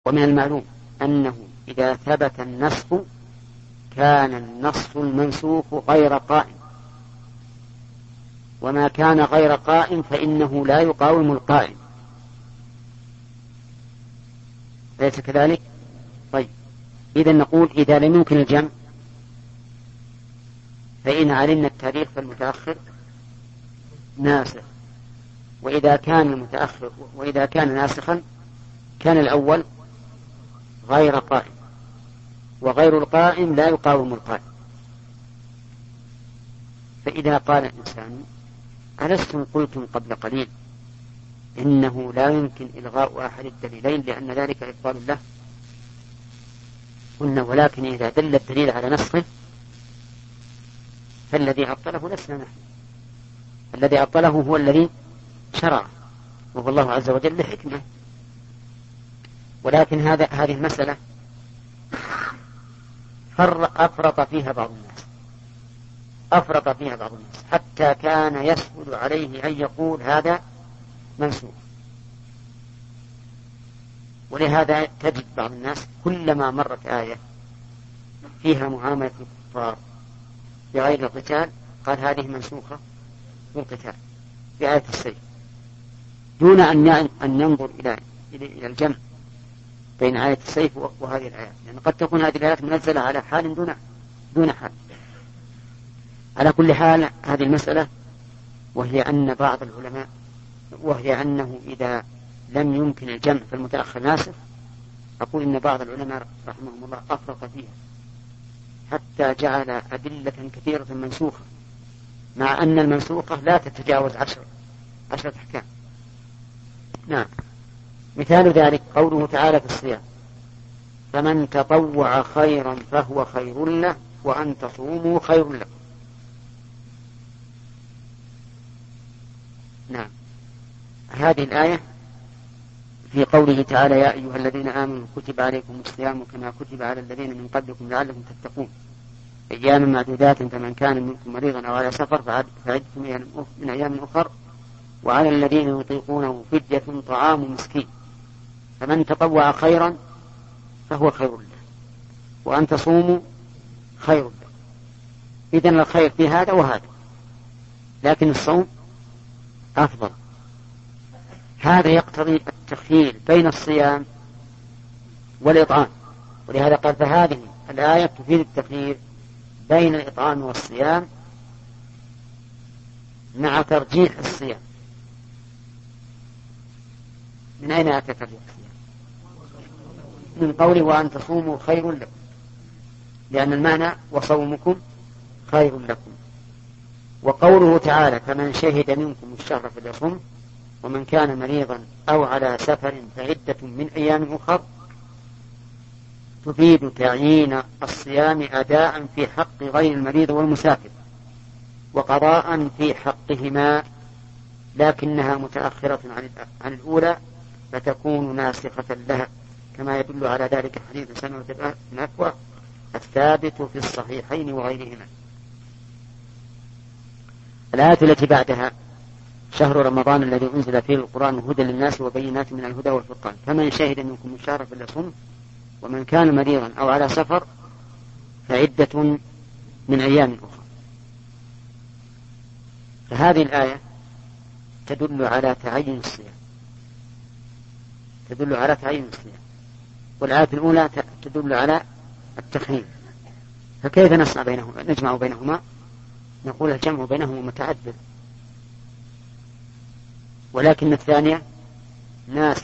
ومن المعلوم أنه إذا ثبت النسخ كان النص المنسوخ غير قائم، وما كان غير قائم فإنه لا يقاوم القائم، أليس كذلك؟ طيب، إذا نقول إذا لم يمكن الجمع فإن علمنا التاريخ فالمتأخر ناسخ، وإذا كان ناسخا كان الأول غير قائم، وغير القائم لا يقاوم القائم. فإذا قال الإنسان ألستم قلتم قبل قليل إنه لا يمكن إلغاء أحد الدليلين لأن ذلك إبطال له، قلنا ولكن إذا دل الدليل على نسخه فالذي أبطله لسنا نحن، الذي أبطله هو الذي شرع وهو الله عز وجل لحكمة. ولكن هذه المسألة أفرط فيها بعض الناس حتى كان يسهل عليه أن يقول هذا منسوخ. ولهذا تجد بعض الناس كلما مرت آية فيها معاملة الكفار بغير القتال قال هذه منسوخة بالقتال بآية السيف، دون أن ينظر إلى الجمع بين آية السيف وهذه الآيات، لأن قد تكون هذه الآيات منزلة على حال دون حال. على كل حال هذه المسألة وهي أنه إذا لم يمكن الجمع فالمتأخر ناسخ، أقول إن بعض العلماء رحمهم الله أفرط فيها حتى جعل أدلة كثيرة منسوخة، مع أن المنسوخة لا تتجاوز 10 أحكام. نعم، مثال ذلك قوله تعالى في الصيام فمن تطوع خيرا فهو خير له وأن تصوموا خير لكم. نعم، هذه الآية في قوله تعالى يا أيها الذين آمنوا كتب عليكم الصيام كما كتب على الذين من قبلكم لعلكم تتقون أياما معدودات فمن كان منكم مريضا أو على سفر فعدة من أيام أخر وعلى الذين يطيقونه فدية طعام مسكين فمن تطوع خيرا فهو خير له وأن تصوموا خير له. إذن الخير في هذا وهذا، لكن الصوم أفضل. هذا يقتضي التخيير بين الصيام والإطعام، ولهذا قال فهذه الآية تفيد التخيير بين الإطعام والصيام مع ترجيح الصيام. من أين أتى ترجيح الصيام؟ من قوله وأن تصوموا خير لكم، لأن المعنى وصومكم خير لكم. وقوله تعالى فمن شهد منكم الشهر فليصم ومن كان مريضا أو على سفر فعدة من أيام أخر تفيد تعيين الصيام أداء في حق غير المريض والمسافر وقضاء في حقهما، لكنها متأخرة عن الأولى فتكون ناسخة لها، كما يدل على ذلك حديث سلمة بن الأكوع الثابت في الصحيحين وغيرهما. الآية التي بعدها شهر رمضان الذي أنزل فيه القرآن هدى للناس وبينات من الهدى والفرقان فمن شهد منكم الشهر فليصم ومن كان مريضا أو على سفر فعدة من أيام أخرى. فهذه الآية تدل على تعيين الصيام، والآية الأولى تدل على التخيير. فكيف نجمع بينهما؟ نقول الجمع بينهما متعذر، ولكن الثانية ناسخ.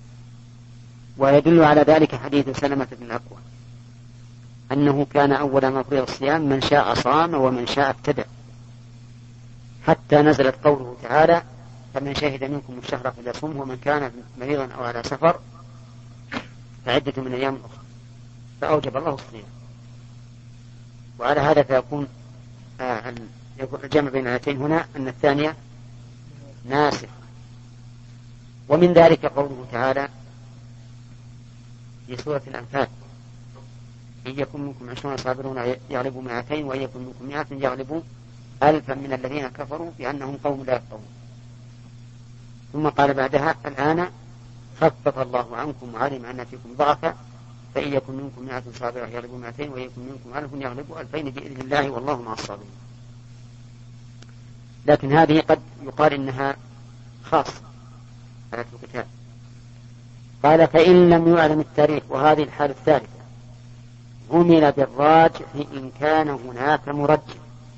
ويدل على ذلك حديث سلمة بن الأكوع أنه كان أول ما فرض الصيام من شاء صام ومن شاء ابتدع، حتى نزلت قوله تعالى فمن شهد منكم الشهر فليصمه ومن كان مريضا أو على سفر فعدة من أيام أخرى، فأوجب الله الصيام. وعلى هذا فيكون الجمع بين الآيتين هنا أن الثانية ناسخ. ومن ذلك قوله تعالى في سورة الأنفال إن يكن منكم 20 صابرون يغلبوا 200 وإن يكن منكم 100 يغلبوا 1000 من الذين كفروا بأنهم قوم لا يفقهون. ثم قال بعدها الآن خفف الله عنكم وعلم أن فيكم ضعفا فإن يكن منكم 100 صابرة يغلبوا 200 وإن يكن منكم 1000 يغلبوا 2000 بإذن الله والله مع الصابرين. لكن هذه قد يقال إنها خاصة على الكتاب. قال فإن لم يعلم التاريخ، وهذه الحالة الثالثة، عمل بالراجح إن كان هناك مرجح.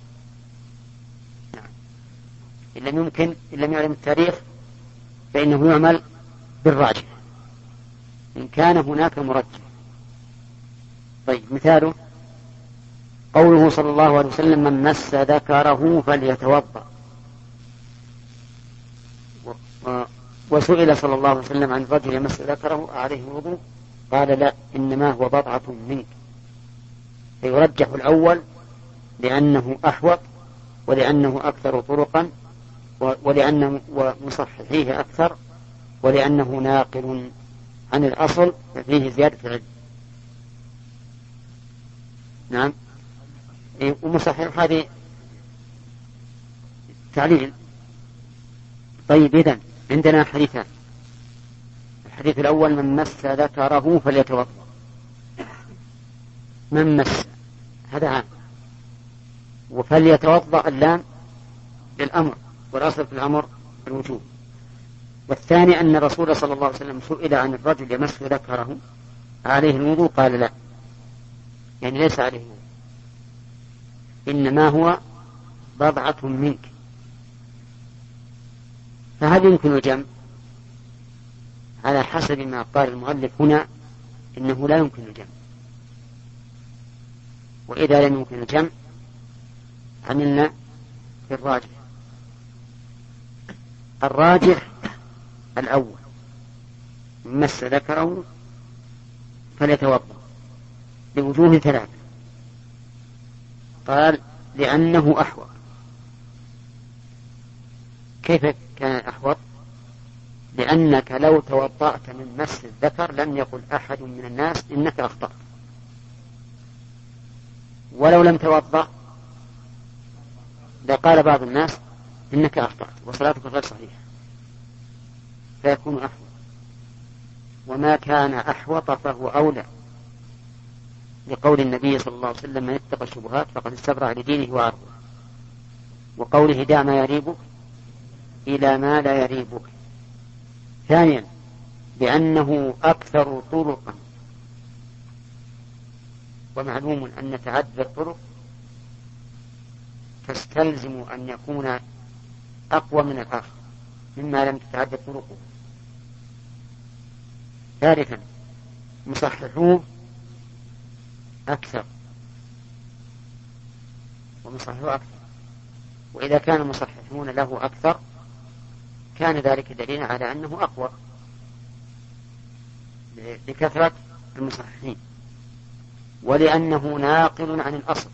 نعم. إن لم يعلم التاريخ فإنه يعمل بالراجح إن كان هناك مرجح. طيب مثاله قوله صلى الله عليه وسلم من مس ذكره فليتوضأ. وسئل صلى الله عليه وسلم عن رجل يمس ذكره عليه وضوء قال لا إنما هو بضعة منك. فيرجح الأول لأنه أحوط ولأنه أكثر طرقا ولأنه ومصححيه أكثر ولأنه ناقل عن الأصل ففيه زيادة العلم. نعم. ومصحح هذه تعليل. طيب إذن عندنا حديثان. الحديث الأول من مس ذكره فليتوضأ. من مس هذا عام، وفليتوضأ اللام للأمر والأصل في الأمر الوجوب. والثاني أن الرسول صلى الله عليه وسلم سئل عن الرجل يمس ذكره عليه الوضوء قال لا، يعني ليس عليه الوضوء إنما هو بضعة منك. فهل يمكن الجمع؟ على حسب ما قال المؤلف هنا إنه لا يمكن الجمع. وإذا لم يمكن الجمع عملنا بالراجح. الراجح الأول مس ذكره فليتوضأ لوجوه ثلاثة. قال لأنه أحوط. كيف كان أحوط؟ لأنك لو توضأت من مس الذكر لم يقل أحد من الناس إنك أخطأت، ولو لم توضأ لقال بعض الناس إنك أخطأت وصلاتك غير صحيحة، فيكون أحوط. وما كان أحوط فهو أولى، لقول النبي صلى الله عليه وسلم من اتقى الشبهات فقد استبرأ لدينه وعرضه، وقوله دع ما يريبك إلى ما لا يريبك. ثانيا لأنه أكثر طرقا، ومعلوم أن تعدد الطرق تستلزم أن يكون أقوى من الآخر مما لم تتعدد طرقه. ثالثا مصححوه أكثر ومصححوه أكثر، وإذا كان المصححون له أكثر كان ذلك دليلا على أنه أقوى لكثرة المصححين، ولأنه ناقل عن الأصل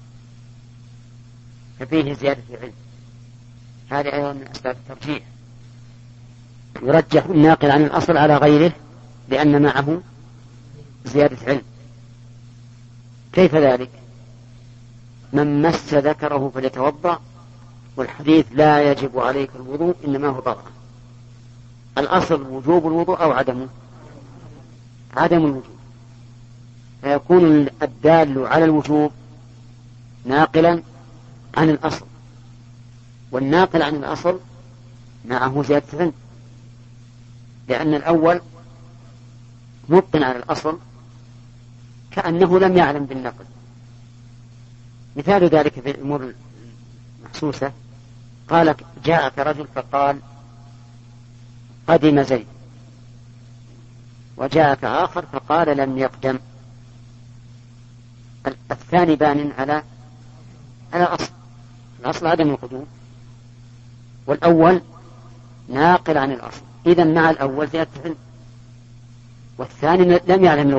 ففيه زيادة العلم. هذه أيضا من أسباب الترجيح. يرجح الناقل عن الأصل على غيره لأن معه زيادة علم. كيف ذلك؟ من مس ذكره فليتوضأ، والحديث لا يجب عليك الوضوء إنما هو ضرع. الأصل وجوب الوضوء أو عدمه؟ عدم الوجوب، فيكون الدال على الوجوب ناقلا عن الأصل، والناقل عن الأصل معه زيادة علم، لأن الأول مبطن على الأصل كأنه لم يعلم بالنقل. مثال ذلك في الأمور المحسوسة، قال جاءك رجل فقال قدم زيد، وجاءك آخر فقال لم يقدم. الثاني بان على الأصل عدم القدوم، والأول ناقل عن الأصل. إذن مع الأول زيادة علم، والثاني لم يعلم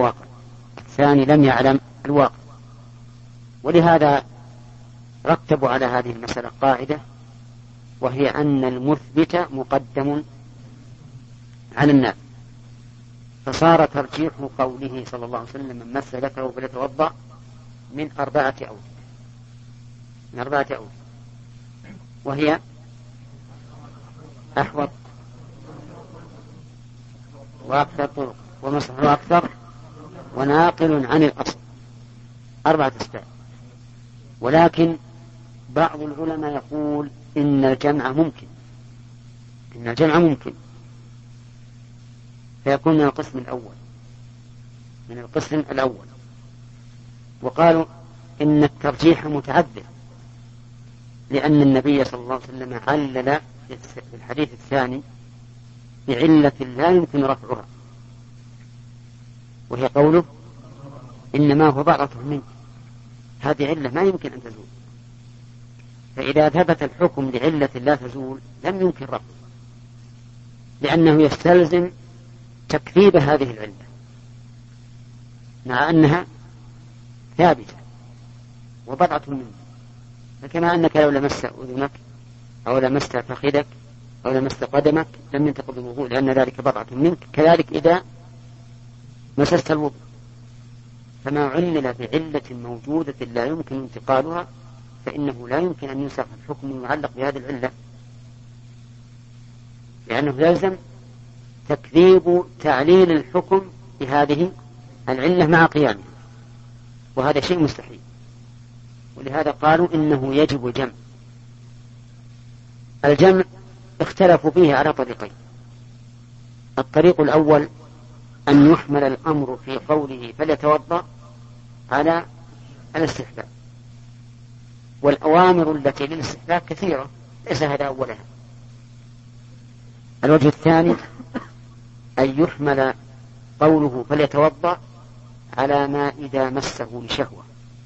الواقع. ولهذا رتبوا على هذه المسألة قاعدة، وهي أن المثبت مقدم على النافي، فصار ترجيح قوله صلى الله عليه وسلم من مس ذكره فليتوضأ من 4 أوجه، وهي أحوط وأكثر طرق ومصحه أكثر وناقل عن الأصل، 4 أسباب. ولكن بعض العلماء يقول إن الجمع ممكن فيكون من القسم الأول. وقالوا إن الترجيح متعذر، لأن النبي صلى الله عليه وسلم علل في الحديث الثاني بعلة لا يمكن رفعها، وهي قوله إنما هو بضعة منك. هذه علة ما يمكن أن تزول، فإذا ثبت الحكم لعلة لا تزول لم يمكن رفعه، لأنه يستلزم تكذيب هذه العلة مع أنها ثابتة وبضعة منك. فكما أنك لو لمست أذنك أو لمست فخذك أو لمست قدمك لم ينتقض الوضوء لأن ذلك بضعة منك، كذلك إذا مسست الوضوء. فما علل بعلة موجودة لا يمكن انتقالها فإنه لا يمكن أن ينسخ الحكم المعلق بهذه العلة، لأنه يلزم تكذيب تعليل الحكم بهذه العلة مع قيامها، وهذا شيء مستحيل. ولهذا قالوا إنه يجب جمع. الجمع اختلفوا فيه على طريقين. الطريق الأول أن يحمل الأمر في قوله فليتوضأ على الاستحباب، والأوامر التي للاستحباب كثيرة ليس هذا أولها. الوجه الثاني أن يحمل قوله فليتوضأ على ما إذا مسه لشهوة.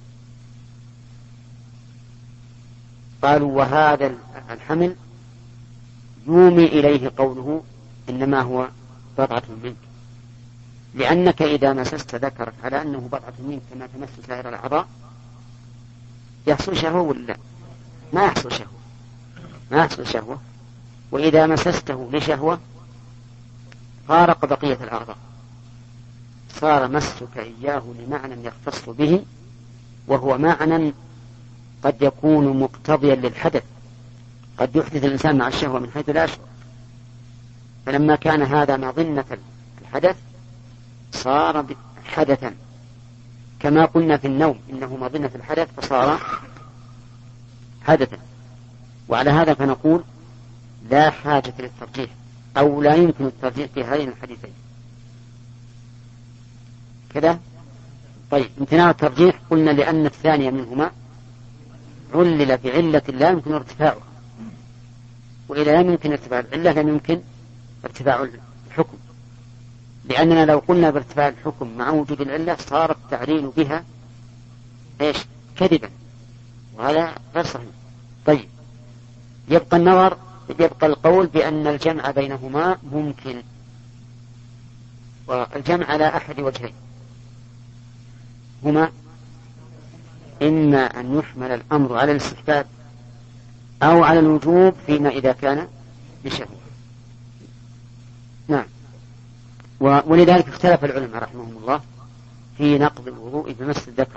قالوا وهذا الحمل يومي إليه قوله إنما هو بضعة منك، لأنك إذا مسست ذكرك على أنه بضعة منك كما تمس سائر الأعضاء يحصل شهوة ولا ما يحصل شهوة. وإذا مسسته لشهوة فارق بقية الأعضاء، صار مسك إياه لمعنى يختص به، وهو معنى قد يكون مقتضيا للحدث، قد يحدث الإنسان مع الشهوة من حيث لا يشعر. فلما كان هذا مظنة الحدث صار حدثا، كما قلنا في النوم إنه مظنة الحدث فصار حدثا. وعلى هذا فنقول لا حاجة للترجيح أو لا يمكن الترجيح في هذين الحديثين كذا. طيب، امتناع الترجيح قلنا لأن الثانية منهما علل بعلة لا يمكن ارتفاعها، وإذا لم يمكن ارتفاع العلة لم يمكن ارتفاع الحكم، لأننا لو قلنا بارتفاع الحكم مع وجود العلة صار التعليل بها كذبا، وهذا غير صحيح. طيب، يبقى القول بأن الجمع بينهما ممكن، والجمع على أحد وجهين، هما إما أن يحمل الأمر على الاستحباب أو على الوجوب فيما إذا كان بشهوة. نعم. ولذلك اختلف العلماء رحمهم الله في نقض الوضوء بمس الذكر،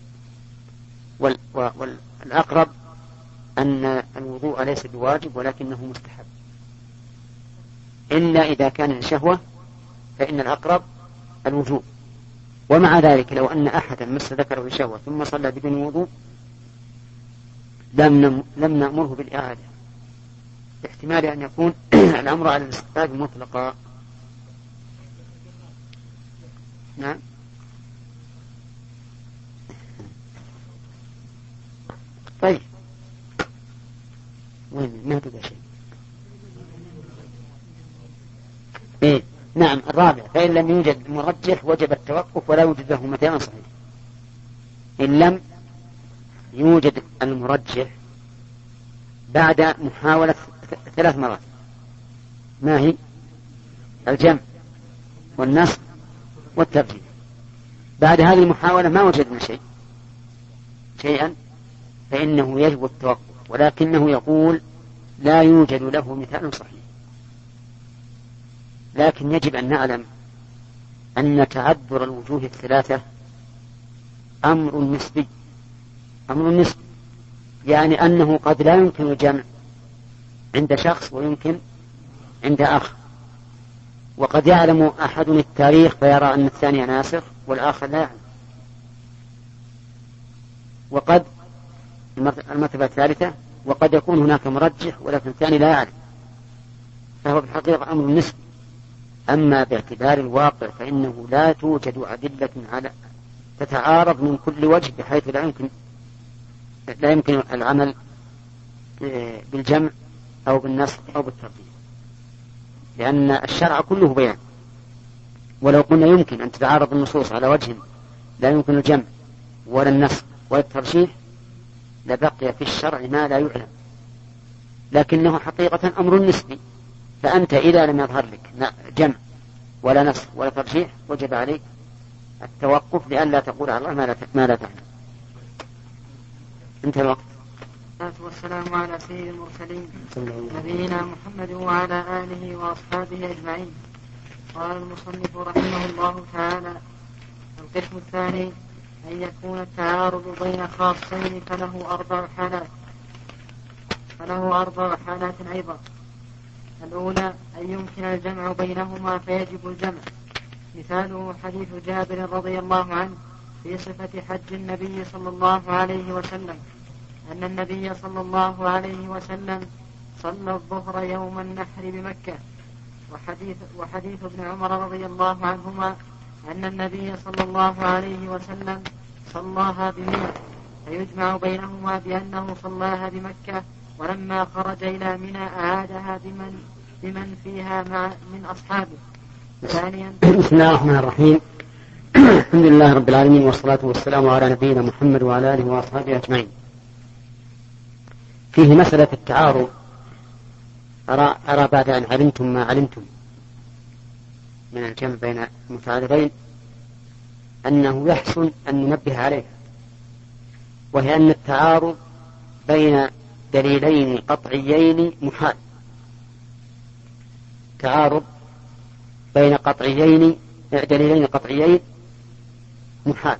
والأقرب أن الوضوء ليس بواجب ولكنه مستحب، إلا إذا كان الشهوة فإن الأقرب الوجوب. ومع ذلك لو أن أحدا مس ذكره بشهوة ثم صلى بدون وضوء لم نأمره بالإعادة، باحتمال أن يكون الأمر على الاستحباب مطلقا. نعم. طيب، وين ما تبقى شيء. نعم. الرابع فإن لم يوجد مرجح وجب التوقف ولا يوجد له مثال صحيح. إن لم يوجد المرجح بعد محاولة 3 مرات، ما هي؟ الجمع والنصب والترجيح. بعد هذه المحاولة ما وجدنا شيئا فإنه يجب التوقف، ولكنه يقول لا يوجد له مثال صحيح. لكن يجب أن نعلم أن تعذر الوجوه الثلاثة أمر نسبي، يعني أنه قد لا يمكن الجمع عند شخص ويمكن عند آخر. وقد يعلم أحد التاريخ فيرى أن الثاني ناسخ والآخر لا يعلم. وقد المرتبة الثالثة وقد يكون هناك مرجح ولكن الثاني لا يعلم، فهو بالحقيقة أمر نسبي. أما باعتبار الواقع فإنه لا توجد أدلة على تتعارض من كل وجه بحيث لا يمكن العمل بالجمع أو بالنصب أو بالترتيب، لأن الشرع كله بيان. ولو قلنا يمكن أن تتعارض النصوص على وجه لا يمكن الجمع ولا النصب ولا الترجيح لبقي في الشرع ما لا يعلم، لكنه حقيقة أمر نسبي. فأنت إذا لم يظهر لك جمع ولا نصب ولا ترجيح وجب عليك التوقف لئلا تقول على الله ما لا تعلم. انتهى الوقت. والسلام على سيد المرسلين نبينا محمد وعلى آله وأصحابه أجمعين. قال المصنف رحمه الله تعالى: القسم الثاني أن يكون التعارض بين خاصين فله أربع حالات أيضا. الأولى أن يمكن الجمع بينهما فيجب الجمع، مثاله حديث جابر رضي الله عنه في صفة حج النبي صلى الله عليه وسلم أن النبي صلى الله عليه وسلم صلى الظهر يوم النحر بمكة، وحديث ابن عمر رضي الله عنهما أن النبي صلى الله عليه وسلم صلاها بمنى، فيجمع بينهما بأنه صلاها بمكة ولما خرج إلى منى أعادها بمن فيها من أصحابه. ثانيا: بسم الله الرحمن الرحيم. الحمد لله رب العالمين والصلاة والسلام على نبينا محمد وعلى آله وأصحابه أجمعين. فيه مسألة التعارض. أرى بعد أن علمتم ما علمتم من الجمع بين المتعارضين أنه يحسن أن ننبه عليه، وهي أن التعارض بين دليلين قطعيين محال. تعارض بين دليلين قطعيين محال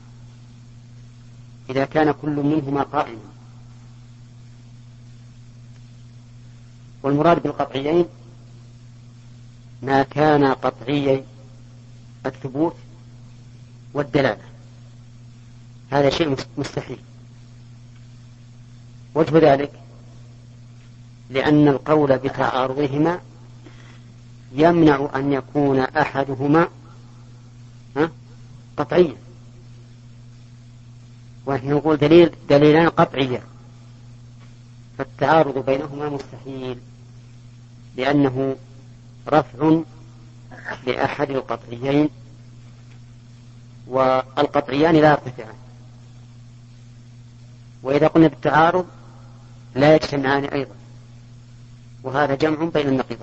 إذا كان كل منهما قائما. والمراد بالقطعيين ما كان قطعي الثبوت والدلالة، هذا شيء مستحيل. وجه ذلك لأن القول بتعارضهما يمنع أن يكون أحدهما قطعيا، ونحن نقول دليلان قطعيا، فالتعارض بينهما مستحيل لأنه رفع لأحد القطعيين، والقطعيان لا يرتفعان. وإذا قلنا بالتعارض لا يجتمعان أيضا، وهذا جمع بين النقيضين.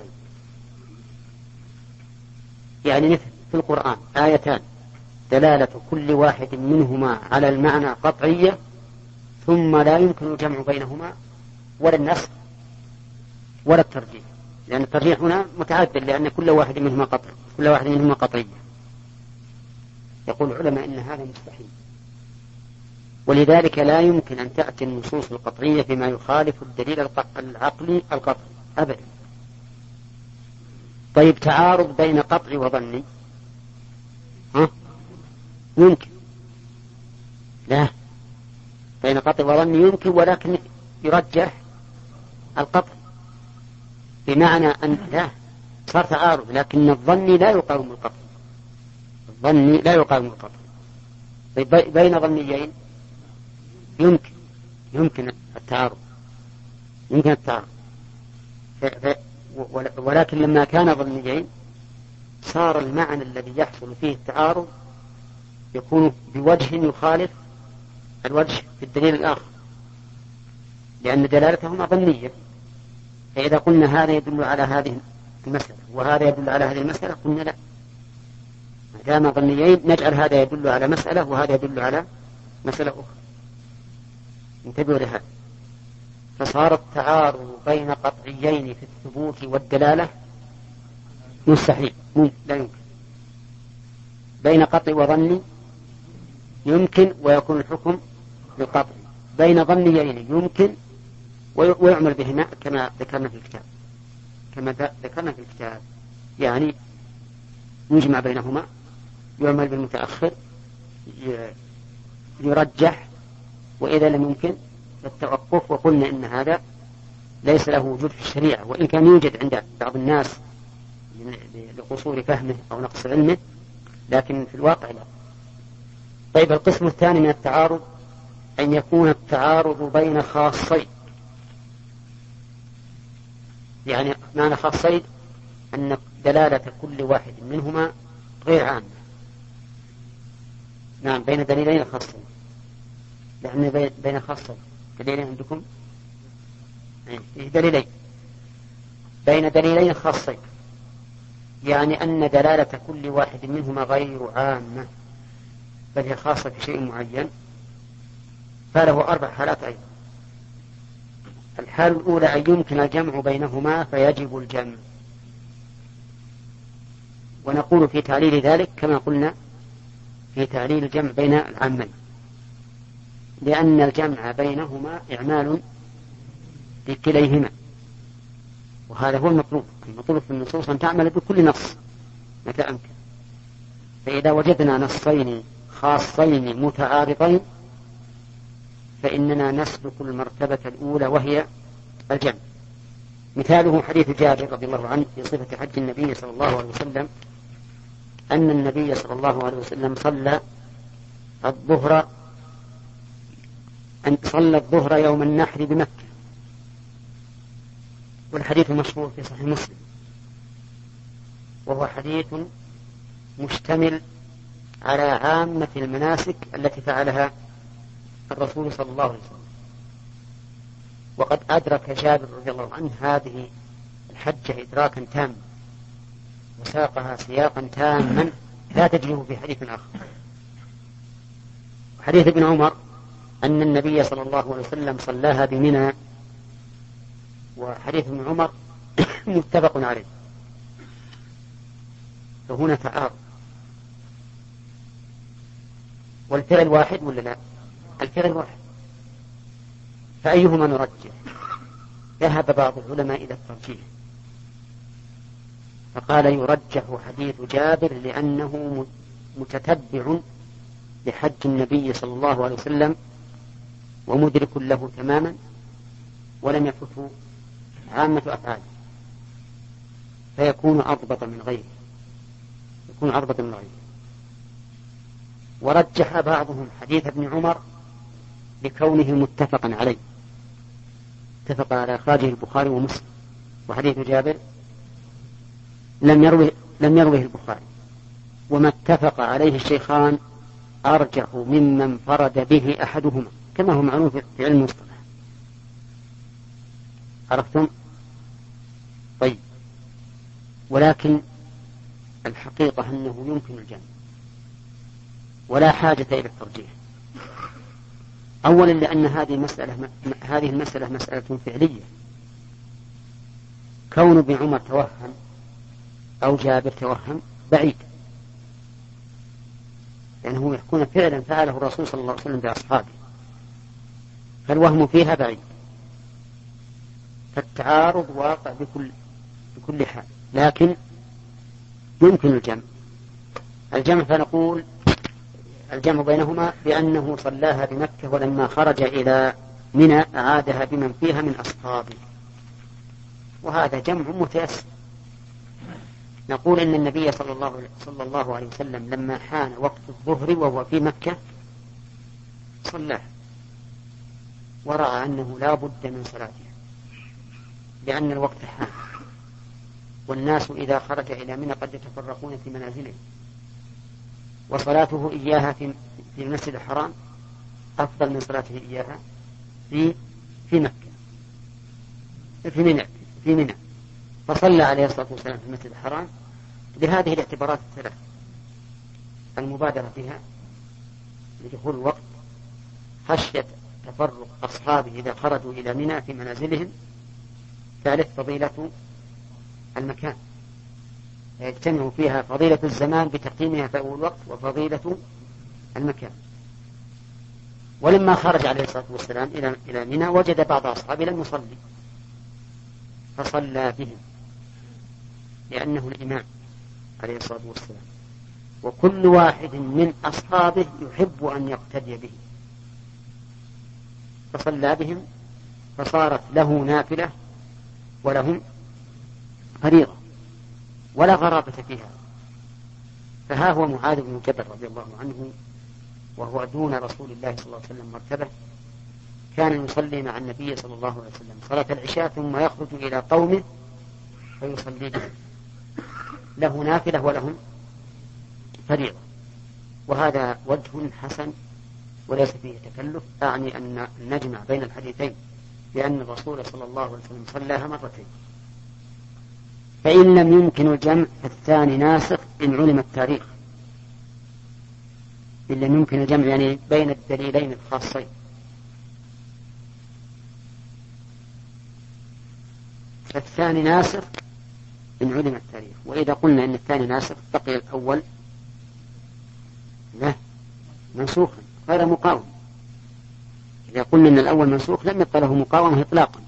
يعني مثل في القرآن آيتان دلالة كل واحد منهما على المعنى قطعية، ثم لا يمكن الجمع بينهما ولا النسخ ولا الترجيح، لأن الترجيح هنا متعدد، لأن كل واحد منهما قطعية. يقول العلماء إن هذا مستحيل، ولذلك لا يمكن أن تأتي النصوص القطعية فيما يخالف الدليل العقلي القطعي أبدا. طيب تعارض بين قطعي وظني يمكن؟ لا، بين قطعي وظني يمكن، ولكن يرجح القطع، بمعنى أن لا صار تعارض، لكن الظني لا يقاوم القطع. بين ظنيين يمكن التعارض، ولكن لما كان ظنيين صار المعنى الذي يحصل فيه التعارض يكون بوجه يخالف الوجه في الدليل الآخر، لأن دلالتهما ظنية. فإذا قلنا هذا يدل على هذه المسألة وهذا يدل على هذه المسألة، قلنا لا، ما دام ظنيين نجعل هذا يدل على مسألة وهذا يدل على مسألة أخرى. انتبهوا لهذا. فصار التعارض بين قطعيين في الثبوت والدلالة مستحيل، لا يمكن. بين قطع وظني يمكن ويكون الحكم بالقطع، بين ظنيين يمكن ويعمل بهما كما ذكرنا في الكتاب. يعني يجمع بينهما، يعمل بالمتأخر يرجح، وإذا لم يمكن فالتوقف. وقلنا إن هذا ليس له وجود في الشريعة، وإن كان يوجد عند بعض الناس لقصور فهمه أو نقص علمه، لكن في الواقع لا. طيب، القسم الثاني من التعارض أن يكون التعارض بين خاصين. يعني معنى خاصين أن دلالة كل واحد منهما غير عامة. نعم، بين دليلين خاصين، لأن بين خاصين دليلين عندكم فيه دليلين، بين دليلين خاصين، يعني أن دلالة كل واحد منهما غير عامة بل هي خاصة في شيء معين، فله 4 حالات أيضا. الحالة الأولى أن يمكن الجمع بينهما فيجب الجمع، ونقول في تعليل ذلك كما قلنا في تعليل الجمع بين العامين، لأن الجمع بينهما إعمال لكليهما، وهذا هو المطلوب في النصوص أن تعمل بكل نص متى أمكن. فإذا وجدنا نصين خاصين متعارضين فإننا نسلك المرتبة الأولى وهي الجمع. مثاله حديث جابر رضي الله عنه في صفة حج النبي صلى الله عليه وسلم، أن النبي صلى الله عليه وسلم صلى الظهر يوم النحر بمكة، والحديث مشهور في صحيح مسلم، وهو حديث مشتمل على عامة المناسك التي فعلها الرسول صلى الله عليه وسلم. وقد أدرك جابر رضي الله عنه هذه الحجة إدراكا تاما، وساقها سياقا تاما لا تجده في حديث آخر. حديث ابن عمر أن النبي صلى الله عليه وسلم صلاها بمنى، وحديث ابن عمر متفق عليه، فهنا تعارض. والفعل واحد ولا لا؟ الفعل واحد، فأيهما نرجح؟ ذهب بعض العلماء إلى الترجيح، فقال يرجح حديث جابر لأنه متتبع لحج النبي صلى الله عليه وسلم ومدرك له تماما، ولم يفته عامة أفعاله، فيكون أضبط من غيره، ورجح بعضهم حديث ابن عمر لكونه متفقا عليه، اتفق على إخراجه البخاري ومسلم، وحديث جابر لم يروه البخاري، وما اتفق عليه الشيخان أرجح ممن فرد به أحدهما، كما هو معروف في علم المصطلح. عرفتم؟ طيب، ولكن الحقيقة أنه يمكن الجمع ولا حاجة إلى الترجيح. أولا لأن هذه المسألة مسألة فعلية، كون ابن عمر توهم أو جابر توهم بعيد، لأنه يكون فعلا فعله الرسول صلى الله عليه وسلم بأصحابه، فالوهم فيها بعيد، فالتعارض واقع بكل حال، لكن يمكن الجمع فنقول الجمع بينهما بأنه صلاها بمكة، ولما خرج إلى منى أعادها بمن فيها من أصحابه، وهذا جمع متيسر. نقول إن النبي صلى الله عليه وسلم لما حان وقت الظهر وهو في مكة صلاه، ورأى أنه لا بد من صلاته لأن الوقت حان، والناس إذا خرج إلى منى قد يتفرقون في منازلهم، وصلاته إياها في المسجد الحرام أفضل من صلاته إياها في مكة في منى، فصلى عليه الصلاة والسلام في المسجد الحرام لهذه الاعتبارات الثلاث: المبادرة بها لدخول الوقت، خشية تفرق أصحابه إذا خرجوا إلى منى في منازلهم، ثالث فضيلة المكان، يجتمع فيها فضيلة الزمان بتقديمها في أول وقت وفضيلة المكان. ولما خرج عليه الصلاة والسلام إلى منى وجد بعض أصحابه لم يصلي فصلى بهم لأنه الإمام، عليه الصلاة والسلام، وكل واحد من أصحابه يحب أن يقتدي به، فصلى بهم فصارت له نافلة ولهم فريضة ولا غرابة فيها. فها هو معاذ بن جبل رضي الله عنه وهو دون رسول الله صلى الله عليه وسلم مرتبة، كان يصلي مع النبي صلى الله عليه وسلم صلاة العشاء ثم يخرج إلى قومه فيصلي بهم، له نافلة ولهم فريضة. وهذا وجه حسن وليس فيه تكلف، أعني أن نجمع بين الحديثين لأن الرسول صلى الله عليه وسلم صلاها مرتين. فإن لم يمكن الجمع فالثاني ناسخ إن علم التاريخ. إن لم يمكن الجمع يعني بين الدليلين الخاصين. فالثاني ناسخ إن علم التاريخ، وإذا قلنا إن الثاني ناسخ بقي الأول لا منسوخا غير مقاوم. إذا قلنا إن الأول منسوخ لم يبقى له مقاومة إطلاقا،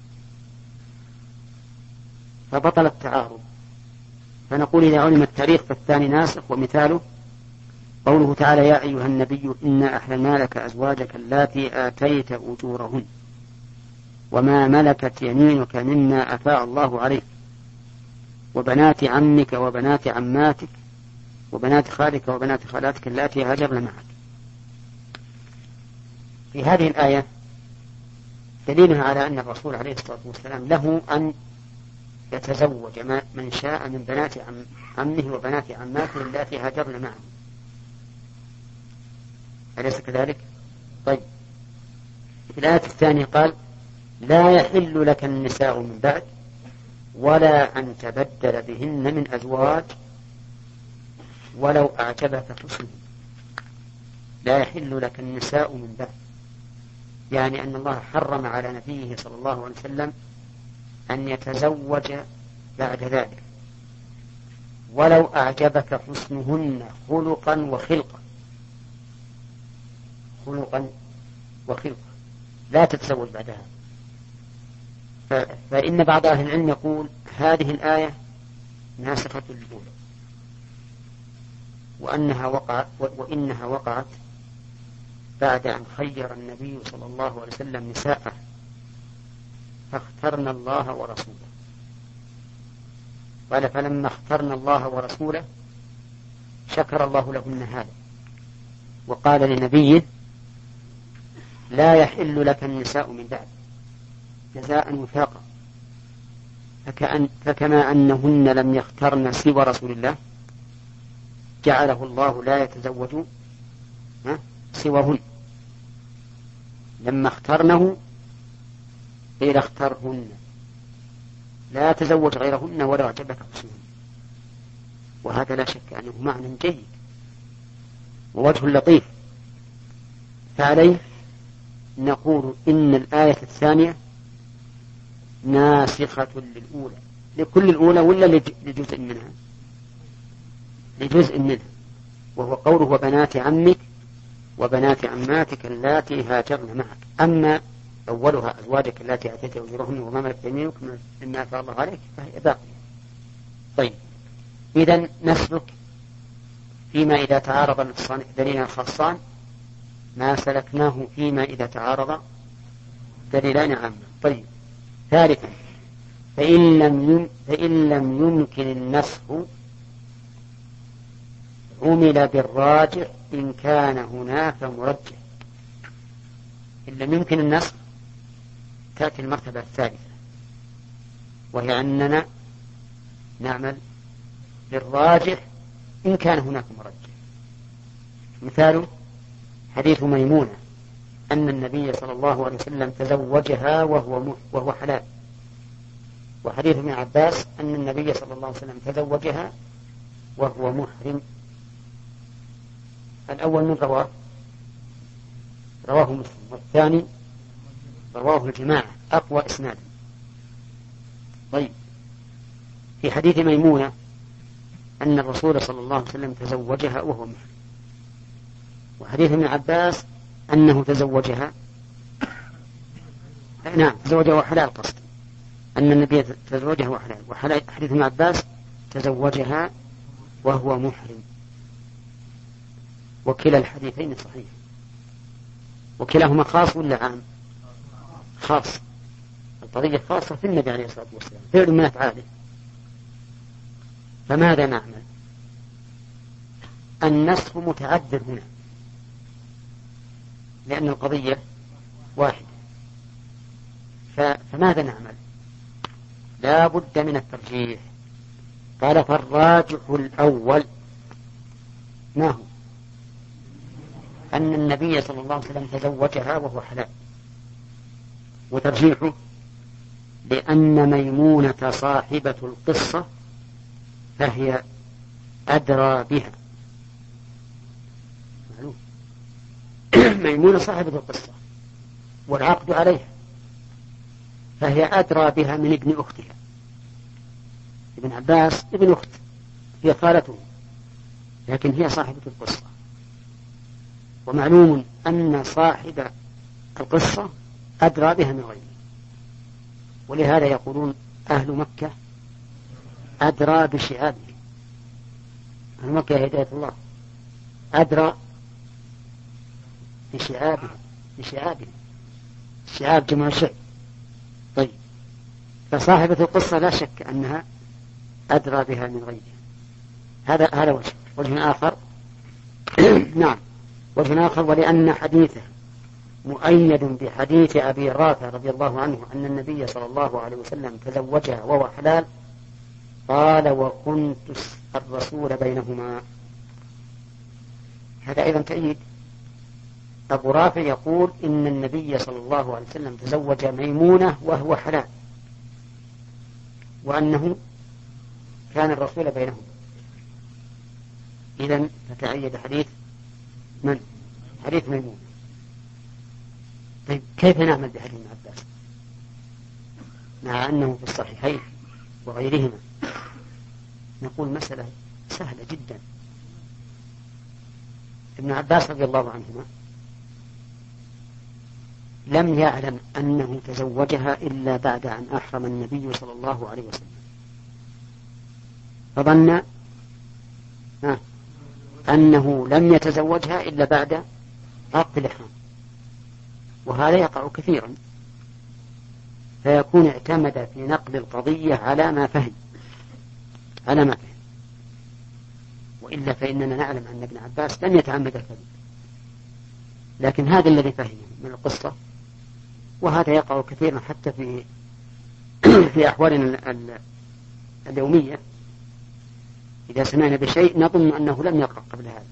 فبطل التعارض. فنقول إذا علم التاريخ فالثاني ناسخ، ومثاله قوله تعالى يا أيها النبي إنا أحللنا لك أزواجك اللاتي آتيت أجورهن وما ملكت يمينك مما أفاء الله عليك وبنات عمك وبنات عماتك وبنات خالك وبنات خالاتك اللاتي هاجرن معك. في هذه الآية دليل على أن الرسول عليه الصلاة والسلام له أن يتزوج من شاء من بنات عمه وبنات عماته اللاتي هاجرن معه، أليس كذلك؟ طيب، في الآية الثانية قال لا يحل لك النساء من بعد ولا أن تبدل بهن من أزواج ولو أعجبك حسنهن. لا يحل لك النساء من بعد، يعني أن الله حرم على نبيه صلى الله عليه وسلم أن يتزوج بعد ذلك ولو أعجبك حسنهن خلقا وخلقا. خلقا وخلقا لا تتزوج بعدها. فإن بعض أهل العلم يقول هذه الآية ناسخة للأولى وإنها وقعت بعد أن خير النبي صلى الله عليه وسلم نساءه فاخترنا الله ورسوله. قال فلما اخترنا الله ورسوله شكر الله لهن هذا وقال لنبيه لا يحل لك النساء من بعد جزاء وفاقا. فكما أنهن لم يخترن سوى رسول الله جعله الله لا يتزوج سواهن. لما اخترنه قيل اخترهن لا تزوج غيرهن ولا أعجبك حسنهن. وهذا لا شك أنه معنى جيد ووجه لطيف. فعليه نقول إن الآية الثانية ناسخة للأولى لكل الأولى ولا لجزء منها؟ لجزء منها، وهو قوله وبنات عمك وبنات عماتك اللاتي هاجرن معك. أما أولها أزواجك اللاتي أتيت أجورهن وما ملكت يمينك مما أفاء الله عليك فهي باقية. طيب، إذن نسلك فيما إذا تعارض دليلان خاصان ما سلكناه فيما إذا تعارض دليلان عامان. طيب، ثالثا فإن لم يمكن النسخ عمل بالراجع إن كان هناك مرجح. إن لم يمكن النسخ تأتي المرتبة الثالثة وهي أننا نعمل بالراجح إن كان هناك مرجح. مثال حديث ميمونة أن النبي صلى الله عليه وسلم تزوجها وهو حلال، وحديث ابن عباس أن النبي صلى الله عليه وسلم تزوجها وهو محرم. الأول من رواه مسلم، والثاني رواه الجماعة أقوى إسنادا. طيب، في حديث ميمونة أن الرسول صلى الله عليه وسلم تزوجها وهو محرم، وحديث ابن عباس أنه تزوجها تزوجها وحلال، قصد أن النبي تزوجها وحلال، وحديث ابن عباس تزوجها وهو محرم، وكلا الحديثين صحيح. وكلاهما خاص ولا عام؟ خاص. القضية خاصة في النبي عليه الصلاة والسلام، فعل من أفعاله. فماذا نعمل؟ النسخ متعذر هنا لأن القضية واحدة، فماذا نعمل؟ لا بد من الترجيح. قال فالراجح الأول ما هو؟ أن النبي صلى الله عليه وسلم تزوجها وهو حلال. وترجيحه لأن ميمونة صاحبة القصة فهي أدرى بها. ميمونة صاحبة القصة والعقد عليها، فهي أدرى بها من ابن أختها. ابن عباس ابن أخت، هي خالته، لكن هي صاحبة القصة. ومعلوم أن صاحب القصة أدرى بها من غيره، ولهذا يقولون أهل مكة أدرى بشعابه. أهل مكة هداية الله أدرى بشعابه. الشعاب جمع شعب. طيب، فصاحبة القصة لا شك أنها أدرى بها من غيرها. هذا وجه آخر. نعم، وجه آخر، ولأن حديثه مؤيد بحديث أبي رافع رضي الله عنه أن النبي صلى الله عليه وسلم تزوجها وهو حلال، قال وكنت الرسول بينهما. هذا أيضا تأييد. أبو رافع يقول إن النبي صلى الله عليه وسلم تزوج ميمونة وهو حلال، وأنه كان الرسول بينهما. إذن فتأيد حديث من؟ حديث ميمونة. طيب، كيف نعمل بحديث ابن عباس مع أنه في الصحيحين وغيرهما؟ نقول مسألة سهلة جدا. ابن عباس رضي الله عنهما لم يعلم أنه تزوجها إلا بعد أن أحرم النبي صلى الله عليه وسلم، فظن أنه لم يتزوجها إلا بعد عقد الإحرام، وهذا يقع كثيرا، فيكون اعتمد في نقل القضية على ما فهم. وإلا فإننا نعلم أن ابن عباس لم يتعمد الكذب، لكن هذا الذي فهم من القصة. وهذا يقع كثيرا حتى في أحوالنا اليومية. إذا سمعنا بشيء نظن أنه لم يقع قبل هذا،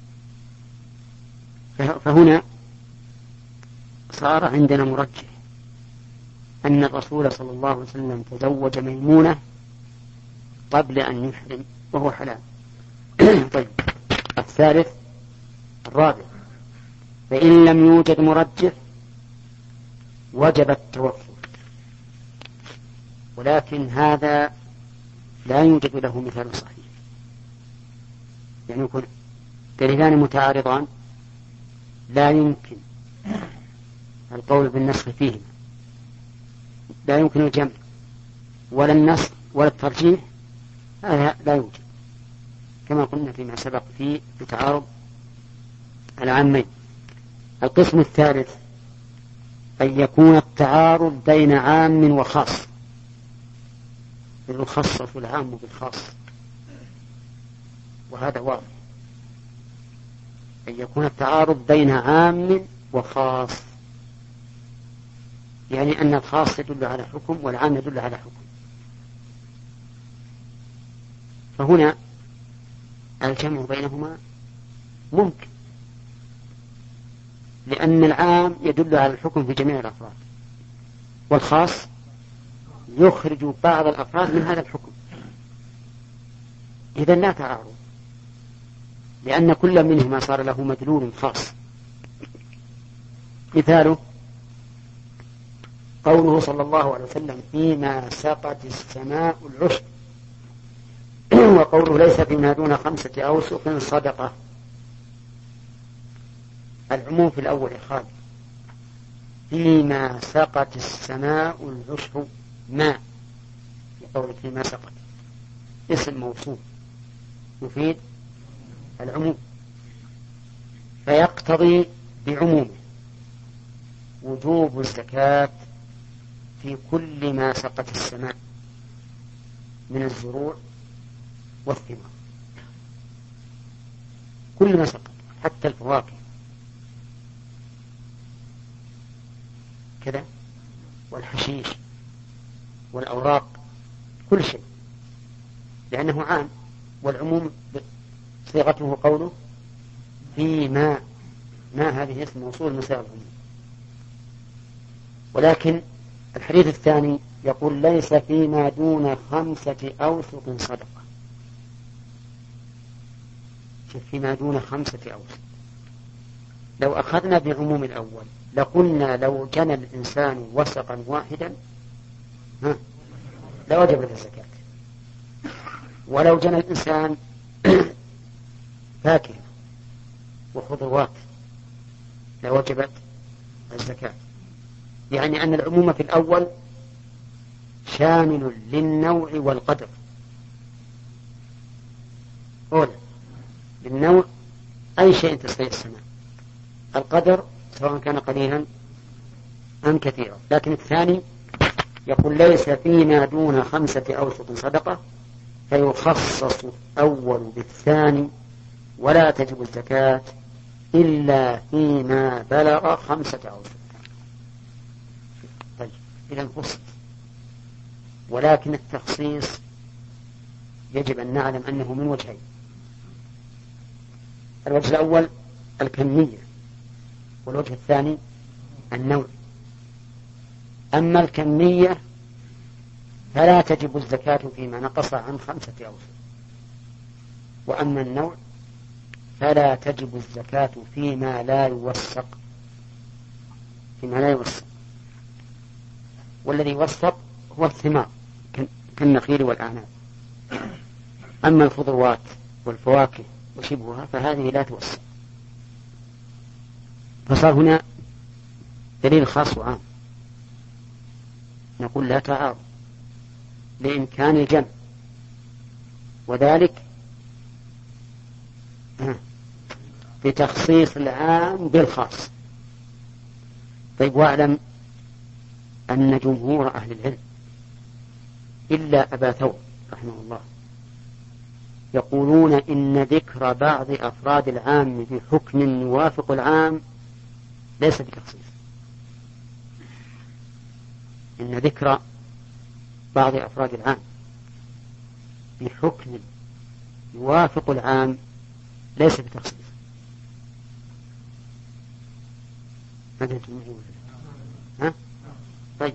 فهنا صار عندنا مرجح أن الرسول صلى الله عليه وسلم تزوج ميمونة قبل أن يحرم وهو حلال. طيب، الثالث الرابع، فإن لم يوجد مرجح وجب التوقف، ولكن هذا لا يوجد له مثال صحيح. يعني يكون دليلان متعارضان لا يمكن القول بالنسخ فيهما، لا يمكن الجمع ولا النسخ ولا الترجيح، هذا لا يوجد، كما قلنا فيما سبق في تعارض العامين. القسم الثالث أن يكون التعارض بين عام وخاص، يخصص العام بالخاص، وهذا واضح. أن يكون التعارض بين عام وخاص، يعني أن الخاص يدل على حكم والعام يدل على حكم. فهنا الجمع بينهما ممكن، لأن العام يدل على الحكم في جميع الأفراد، والخاص يخرج بعض الأفراد من هذا الحكم. إذن لا تعارض، لأن كل منهما صار له مدلول خاص. مثاله قوله صلى الله عليه وسلم فيما سقت السماء العشب، وقوله ليس فيما دون 5 أوسق صدقة. العموم في الأول إخراج فيما سقت السماء العشب ماء، يقول فيما سقت اسم موصول يفيد العموم، فيقتضي بعمومه وجوب الزكاة في كل ما سقت السماء من الزروع والثمار، كل ما سقط حتى الفواكه كذا والحشيش والأوراق، كل شيء، لأنه عام، والعموم صيغته قوله فيما، ما هذه اسم موصول من صيغ العموم. ولكن الحديث الثاني يقول ليس فيما دون 5 أوسق صدقة. فيما دون 5 أوسق، لو أخذنا بعموم الأول لقلنا لو جنى الإنسان وسقا واحدا لوجبت الزكاة، ولو جنى الإنسان فاكهة وخضروات لوجبت الزكاة. يعني أن العموم في الأول شامل للنوع والقدر، أولا للنوع أي شيء تسقيه السماء، القدر سواء كان قليلا أم كثيرا. لكن الثاني يقول ليس فيما دون 5 أوسق صدقة، فيخصص الأول بالثاني ولا تجب الزكاة إلا فيما بلغ 5 أوسق. طيب إذا خصص، ولكن التخصيص يجب أن نعلم أنه من وجهين. الوجه الأول الكمية، والوجه الثاني النوع. أما الكمية فلا تجب الزكاة فيما نقص عن 5 أوسق، وأما النوع فلا تجب الزكاة فيما لا يوثق، والذي يوثق هو الثمار كالنخيل والأعناب. أما الخضروات والفواكه وشبهها فهذه لا توثق. فصار هنا دليل خاص وعام، نقول لا تعارض لإمكان الجمع، وذلك بتخصيص العام بالخاص. طيب، واعلم أن جمهور أهل العلم إلا أبا ثور رحمه الله يقولون إن ذكر بعض أفراد العام بحكم يوافق العام ليس بتخصيص. إن ذكر بعض أفراد العام بحكم يوافق العام ليس بتخصيص. ماذا تقولون؟ ها؟ طيب،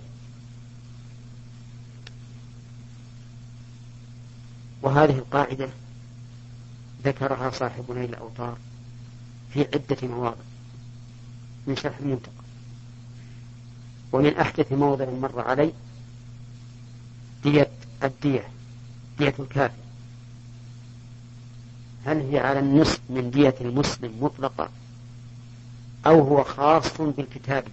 وهذه القاعدة ذكرها صاحب نيل الأوطار في عدة مواضع من شرح المنتقى، ومن أحدث موضع مر علي دية الكافر، هل هي على النصف من دية المسلم مطلقة أو هو خاص بالكتاب؟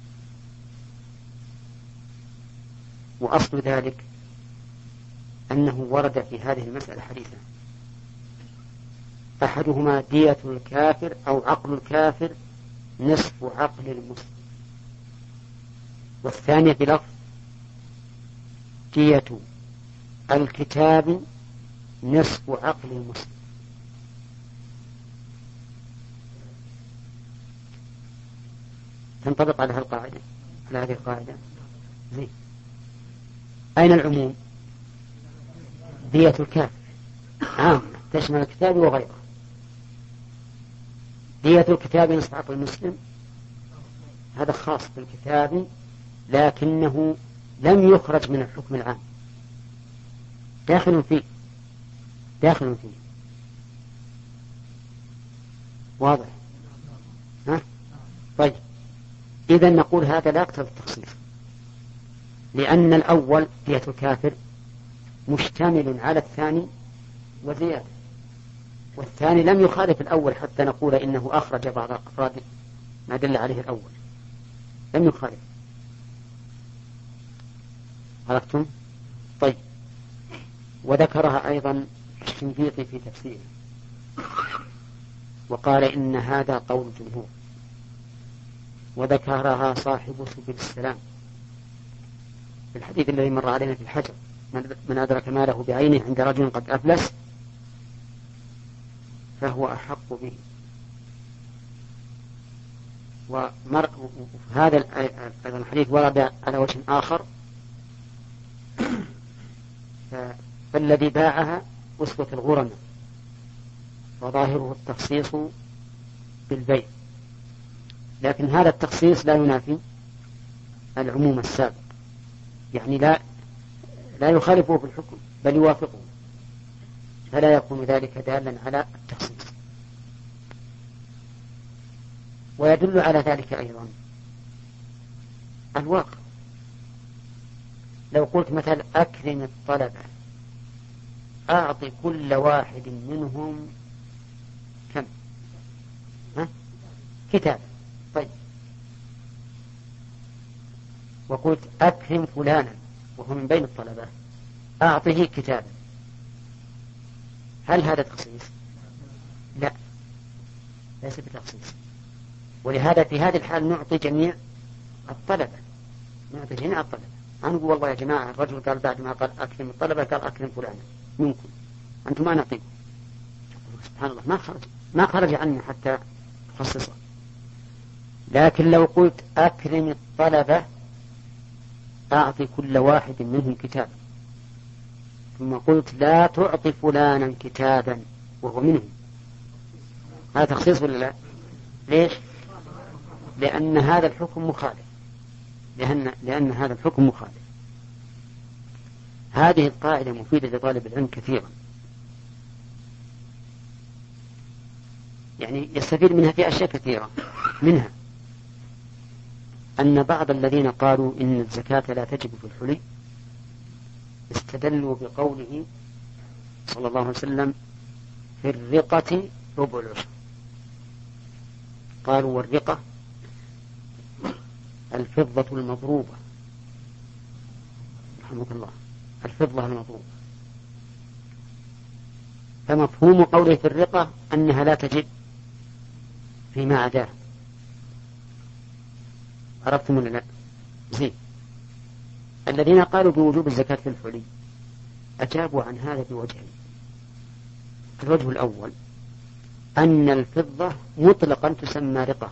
وأصل ذلك أنه ورد في هذه المسألة حديثا، أحدهما دية الكافر أو عقل الكافر نصف عقل المسلم، والثانية بلفظ دية الكتاب نصف عقل المسلم. تنطبق على هذه القاعدة زين. أين العموم؟ دية الكافر عام تشمل الكتاب وغيره. دية الكتاب نصف عقل المسلم هذا خاص بالكتاب، لكنه لم يخرج من الحكم العام، داخل فيه. واضح؟ ها؟ طيب، إذن نقول هذا لا يقتضي التخصيص، لأن الأول دية الكافر مشتمل على الثاني وزيادة، والثاني لم يخالف الأول حتى نقول إنه أخرج بعض أفراد ما دل عليه الأول، لم يخالف. عرفتم؟ طيب، وذكرها أيضا الشنقيطي في تفسيره وقال إن هذا قول الجمهور، وذكرها صاحب سبل السلام في الحديث الذي مر علينا في الحجر: من أدرك ماله بعينه عند رجل قد أفلس فهو أحق به. وهذا الحديث ورد على وجه آخر: فالذي باعها أسوة الغرماء، وظاهره التخصيص بالبيع، لكن هذا التخصيص لا ينافي العموم السابق، يعني لا يخالفه في الحكم بل يوافقه، فلا يكون ذلك دالا على التخصيص. ويدل على ذلك أيضا الواقع. لو قلت مثلا: أكرم الطلبة، أعطي كل واحد منهم كم؟ كتاب. طيب، وقلت: أكرم فلانا وهو من بين الطلبة، أعطيه كتابا، هل هذا تخصيص؟ لا، ليس بتخصيص. ولهذا في هذه الحال نعطي جميع الطلبة. أنا أقول: والله يا جماعة، الرجل قال بعد ما قال أكرم الطلبة قال أكرم فلانا منكم، أنتم ما نعطيكم. سبحان الله، ما خرج عني حتى تخصصه. لكن لو قلت: أكرم الطلبة، أعطي كل واحد منهم كتابا، ثم قلت: لا تعطي فلانا كتابا وهو منهم، هذا تخصيص ولا لا؟ ليش؟ لأن هذا الحكم مخالف، لأن هذا الحكم مخالف. هذه القاعدة مفيدة لطالب العلم كثيرا، يعني يستفيد منها في أشياء كثيرة. منها أن بعض الذين قالوا إن الزكاة لا تجب في الحلي استدلوا بقوله صلى الله عليه وسلم: في الرقة ربع العشر. قالوا: والرقة الفضة المضروبة، رحمك الله، الفضة المضروبة، فمفهوم قوله في الرقة أنها لا تجب فيما عداه. عرفتم ولا لا؟ زين. الذين قالوا بوجوب الزكاة في الحلي أجابوا عن هذا بوجهين. الوجه الأول أن الفضة مطلقا تسمى رقة،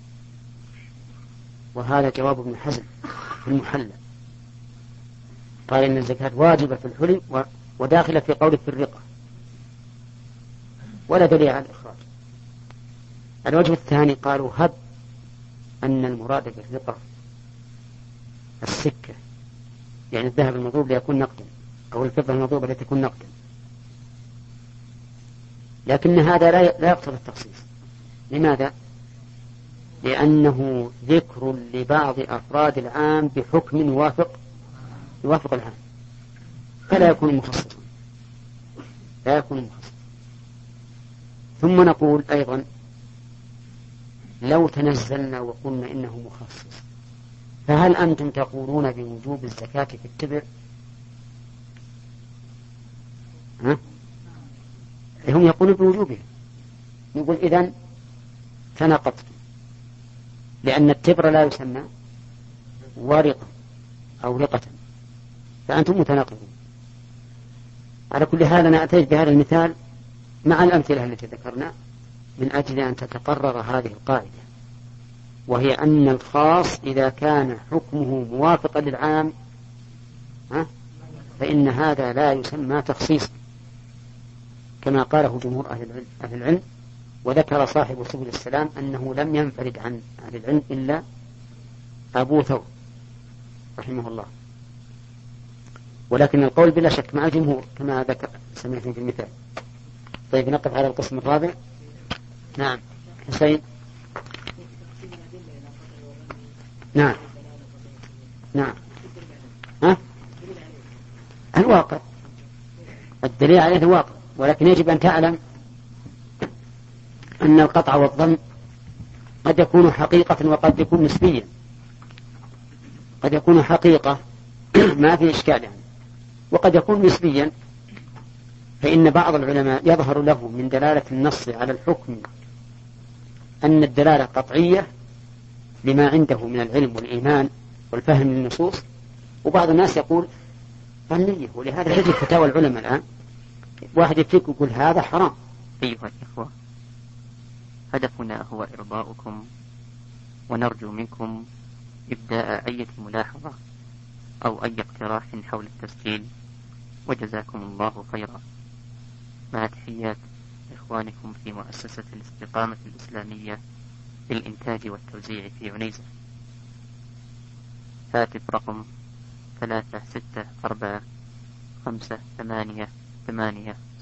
وهذا جواب ابن حزم في المحلى، قال إن الزكاة واجبة في الحلي وداخلة في قوله في الرقة، ولا دليل على الإخراج. الوجه الثاني قالوا: هب أن المراد بالرقة السكة، يعني الذهب المضروب ليكون نقدا، أو الفضة المضروبة لتكون نقدا، لكن هذا لا يقتضي التخصيص. لماذا؟ لأنه ذكر لبعض أفراد العام بحكم يوافق العام، فلا يكون مخصصا، لا يكون مخصصا. ثم نقول أيضا: لو تنزلنا وقلنا إنه مخصص، فهل أنتم تقولون بوجوب الزكاة في التبر؟ هم يقولون بوجوبه، نقول: إذن تناقضتم، لأن التبر لا يسمى ورقة أو رقة، فأنتم متناقضون. على كل حال أنا أتيت بهذا المثال مع الأمثلة التي ذكرنا من أجل أن تتقرر هذه القاعدة، وهي أن الخاص إذا كان حكمه موافقا للعام فإن هذا لا يسمى تخصيصا، كما قاله جمهور أهل العلم. وذكر صاحب سبل السلام أنه لم ينفرد عن أهل العلم إلا أبو ثور رحمه الله، ولكن القول بلا شك مع الجمهور كما ذكر سمعتم في المثال. طيب، نقف على القسم الرابع. نعم حسين. نعم الواقع، الدليل عليه الواقع، ولكن يجب أن تعلم أن القطع والظن قد يكون حقيقة وقد يكون نسبيا. قد يكون حقيقة ما في إشكال يعني، وقد يكون نسبيا، فإن بعض العلماء يظهر له من دلالة النص على الحكم أن الدلالة قطعية لما عنده من العلم والإيمان والفهم للنصوص، وبعض الناس يقول ظنية، ولهذا تجد فتاوى العلماء الآن واحد يفتيك يقول هذا حرام. أيها الإخوة، هدفنا هو إرضاؤكم، ونرجو منكم إبداء أي ملاحظة أو أي اقتراح حول التسجيل، وجزاكم الله خيرا. مع تحيات إخوانكم في مؤسسة الاستقامة الإسلامية للإنتاج والتوزيع في عنيزة. هاتف رقم 36455888